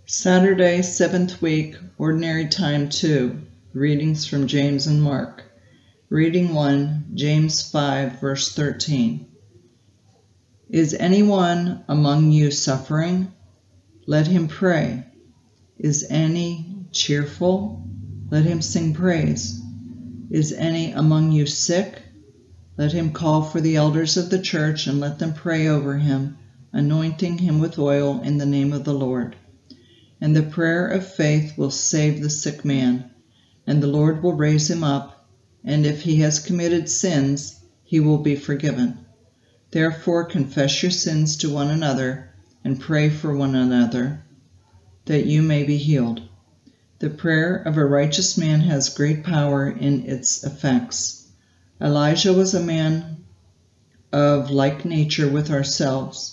Saturday, 7th week, Ordinary Time 2, readings from James and Mark. Reading 1, James 5, verse 13. Is anyone among you suffering? Let him pray. Is any cheerful? Let him sing praise. Is any among you sick? Let him call for the elders of the church and let them pray over him, anointing him with oil in the name of the Lord. And the prayer of faith will save the sick man, and the Lord will raise him up, and if he has committed sins, he will be forgiven. Therefore confess your sins to one another, and pray for one another, that you may be healed. The prayer of a righteous man has great power in its effects. Elijah was a man of like nature with ourselves,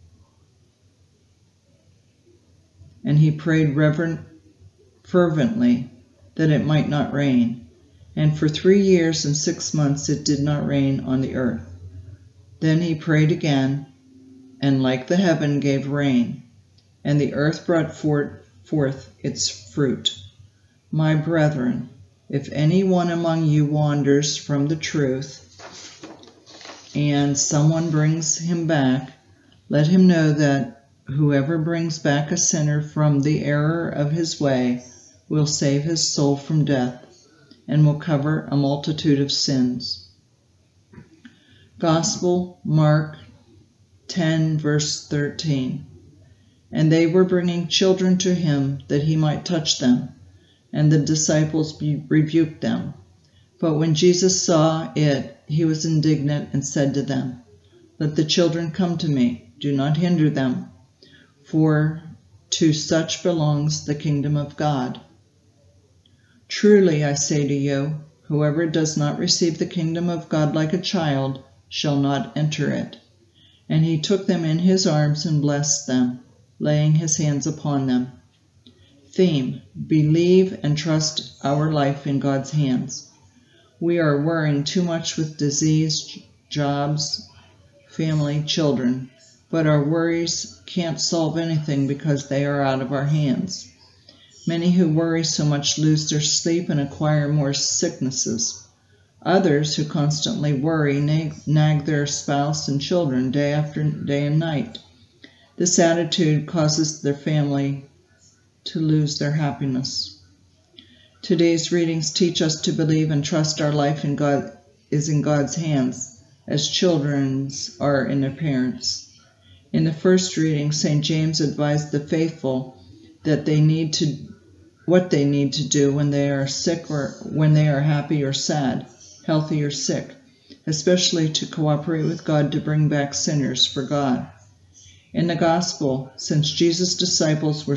and he prayed fervently that it might not rain. And for 3 years and 6 months it did not rain on the earth. Then he prayed again, and like the heaven gave rain, and the earth brought forth its fruit. My brethren, if any one among you wanders from the truth, and someone brings him back, let him know that whoever brings back a sinner from the error of his way will save his soul from death and will cover a multitude of sins. Gospel, Mark 10, verse 13. And they were bringing children to him that he might touch them, and the disciples rebuked them. But when Jesus saw it, he was indignant and said to them, Let the children come to me, do not hinder them, for to such belongs the kingdom of God. Truly I say to you, whoever does not receive the kingdom of God like a child shall not enter it. And he took them in his arms and blessed them, laying his hands upon them. Theme: believe and trust our life in God's hands. We are worrying too much with disease, jobs, family, children, but our worries can't solve anything because they are out of our hands. Many who worry so much lose their sleep and acquire more sicknesses. Others who constantly worry nag their spouse and children day after day and night. This attitude causes their family to lose their happiness. Today's readings teach us to believe and trust our life in God is in God's hands, as children's are in their parents'. In the first reading, St. James advised the faithful that what they need to do when they are sick or when they are happy or sad, healthy or sick, especially to cooperate with God to bring back sinners for God. In the Gospel, since Jesus' disciples were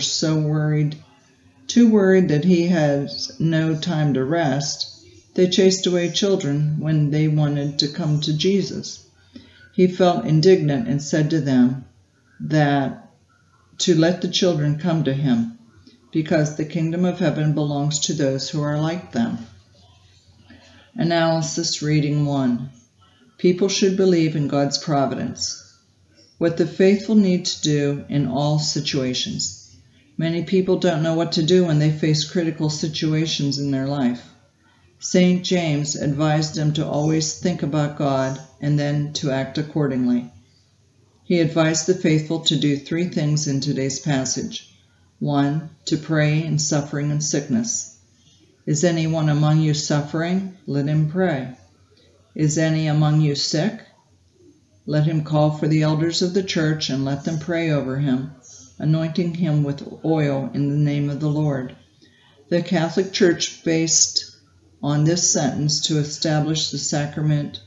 too worried that he had no time to rest, they chased away children when they wanted to come to Jesus. He felt indignant and said to them that to let the children come to him, because the kingdom of heaven belongs to those who are like them. Analysis. Reading 1. People should believe in God's providence. What the faithful need to do in all situations. Many people don't know what to do when they face critical situations in their life. St. James advised them to always think about God and then to act accordingly. He advised the faithful to do 3 things in today's passage. 1. To pray in suffering and sickness. Is anyone among you suffering? Let him pray. Is any among you sick? Let him call for the elders of the church and let them pray over him, anointing him with oil in the name of the Lord. The Catholic Church based on this sentence to establish the sacrament.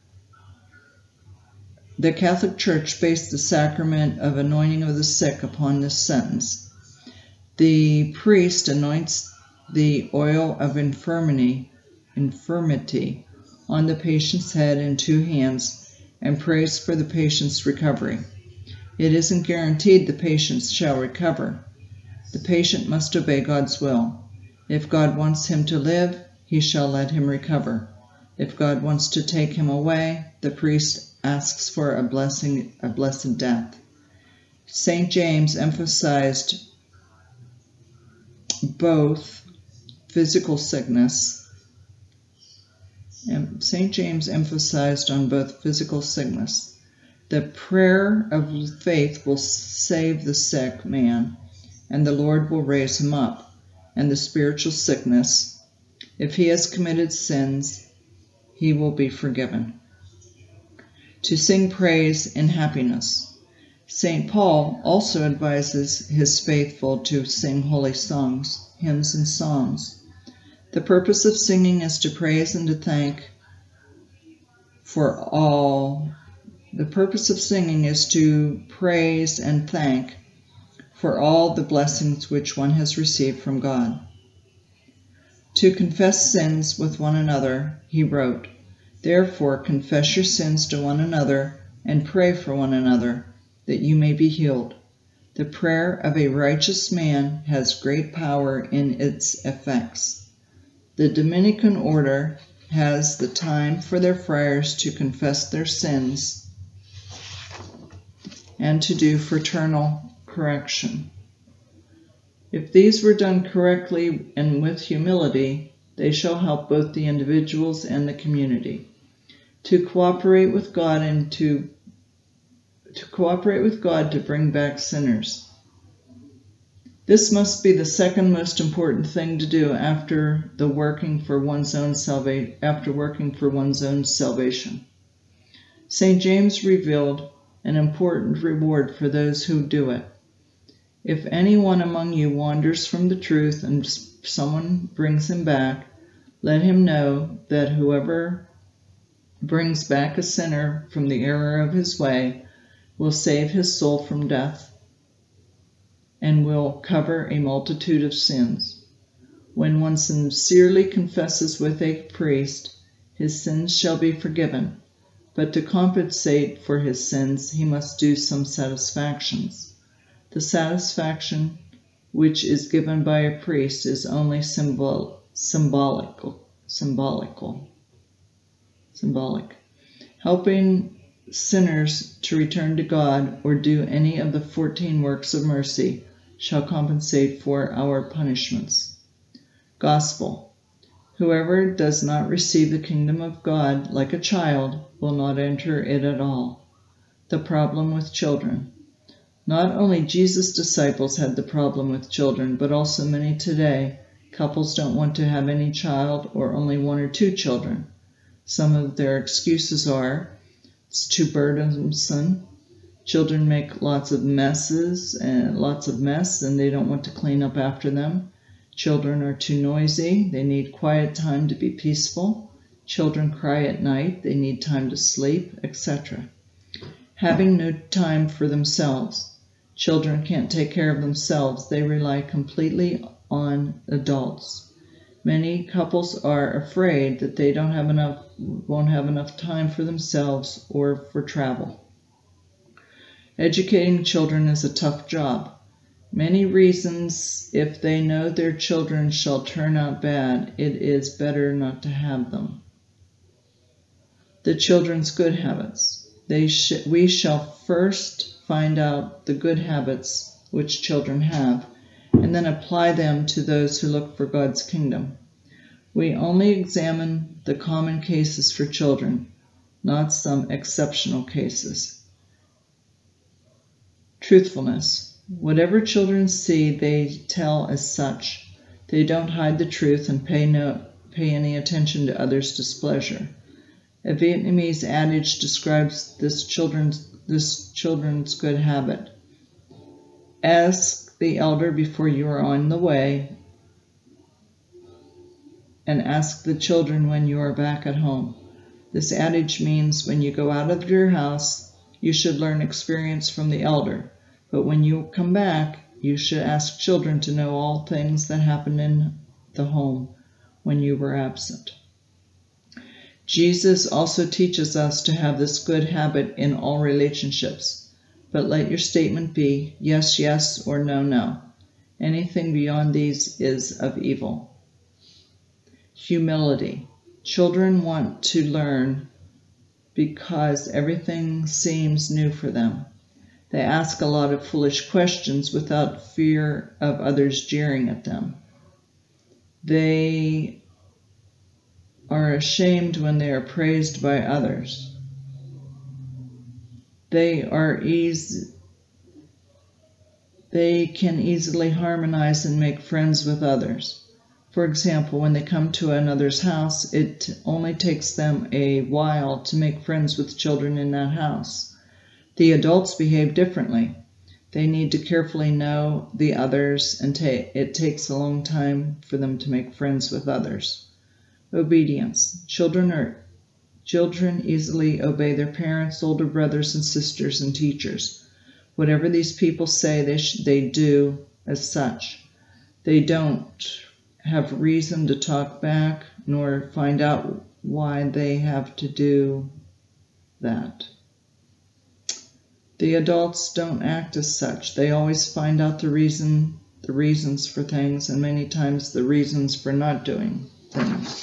The Catholic Church based the sacrament of anointing of the sick upon this sentence. The priest anoints the oil of infirmity on the patient's head in 2 hands and prays for the patient's recovery. It isn't guaranteed the patient shall recover. The patient must obey God's will. If God wants him to live, he shall let him recover. If God wants to take him away, the priest asks for a blessed death. St. James emphasized both physical sickness, and St. James emphasized on both physical sickness. The prayer of faith will save the sick man, and the Lord will raise him up. And the spiritual sickness, if he has committed sins, he will be forgiven. To sing praise in happiness. St. Paul also advises his faithful to sing holy songs, hymns, and psalms. The purpose of singing is to praise and to thank for all. The purpose of singing is to praise and thank for all the blessings which one has received from God. To confess sins with one another, he wrote, "Therefore confess your sins to one another and pray for one another, that you may be healed. The prayer of a righteous man has great power in its effects." The Dominican order has the time for their friars to confess their sins and to do fraternal correction. If these were done correctly and with humility, they shall help both the individuals and the community. To cooperate with God and to bring back sinners. This must be the second most important thing to do after working for one's own salvation. St. James revealed an important reward for those who do it. If anyone among you wanders from the truth and someone brings him back, let him know that whoever brings back a sinner from the error of his way will save his soul from death and will cover a multitude of sins. When one sincerely confesses with a priest, his sins shall be forgiven, but to compensate for his sins he must do some satisfactions. The satisfaction which is given by a priest is only symbolic, helping sinners to return to God or do any of the 14 works of mercy shall compensate for our punishments. Gospel. Whoever does not receive the kingdom of God like a child will not enter it at all. The problem with children. Not only Jesus' disciples had the problem with children, but also many today. Couples don't want to have any child or only 1 or 2 children. Some of their excuses are, it's too burdensome. Children make lots of mess, and they don't want to clean up after them. Children are too noisy. They need quiet time to be peaceful. Children cry at night. They need time to sleep, etc. Having no time for themselves. Children can't take care of themselves. They rely completely on adults. Many couples are afraid that they won't have enough time for themselves or for travel. Educating children is a tough job. Many reasons. If they know their children shall turn out bad, it is better not to have them. The children's good habits. We shall first find out the good habits which children have, and then apply them to those who look for God's kingdom. We only examine the common cases for children, not some exceptional cases. Truthfulness. Whatever children see, they tell as such. They don't hide the truth and pay any attention to others' displeasure. A Vietnamese adage describes this children's good habit. Ask the elder before you are on the way, and ask the children when you are back at home. This adage means when you go out of your house, you should learn experience from the elder, but when you come back, you should ask children to know all things that happened in the home when you were absent. Jesus also teaches us to have this good habit in all relationships, but let your statement be yes, yes, or no, no. Anything beyond these is of evil. Humility. Children want to learn because everything seems new for them. They ask a lot of foolish questions without fear of others jeering at them. They are ashamed when they are praised by others. They can easily harmonize and make friends with others. For example, when they come to another's house, it only takes them a while to make friends with children in that house. The adults behave differently. They need to carefully know the others, and it takes a long time for them to make friends with others. Obedience. Children easily obey their parents, older brothers and sisters, and teachers. Whatever these people say, they do as such. They don't have reason to talk back, nor find out why they have to do that. The adults don't act as such. They always find out the reasons for things, and many times the reasons for not doing things.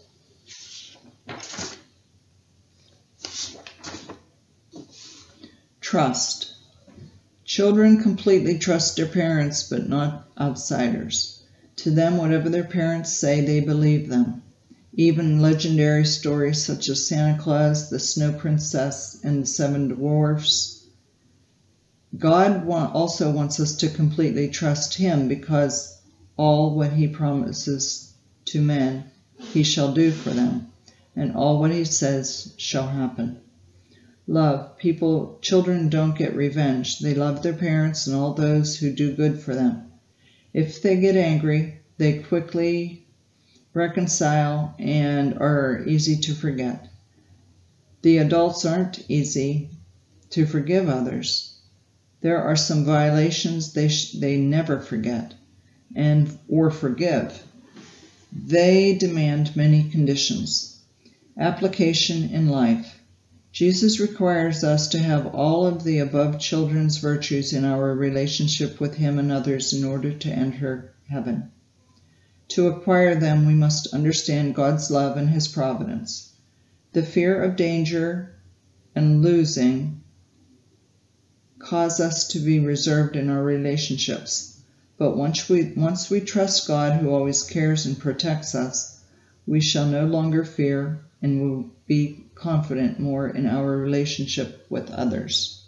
Trust. Children completely trust their parents, but not outsiders. To them, whatever their parents say, they believe them. Even legendary stories such as Santa Claus, the Snow Princess, and the Seven Dwarfs. God also wants us to completely trust Him, because all what He promises to men, He shall do for them, and all what He says shall happen. Love. Children don't get revenge. They love their parents and all those who do good for them. If they get angry, they quickly reconcile and are easy to forget. The adults aren't easy to forgive others. There are some violations they never forget or forgive. They demand many conditions. Application in life. Jesus requires us to have all of the above children's virtues in our relationship with Him and others in order to enter heaven. To acquire them, we must understand God's love and His providence. The fear of danger and losing cause us to be reserved in our relationships. But once we trust God, who always cares and protects us, we shall no longer fear and will be confident more in our relationship with others.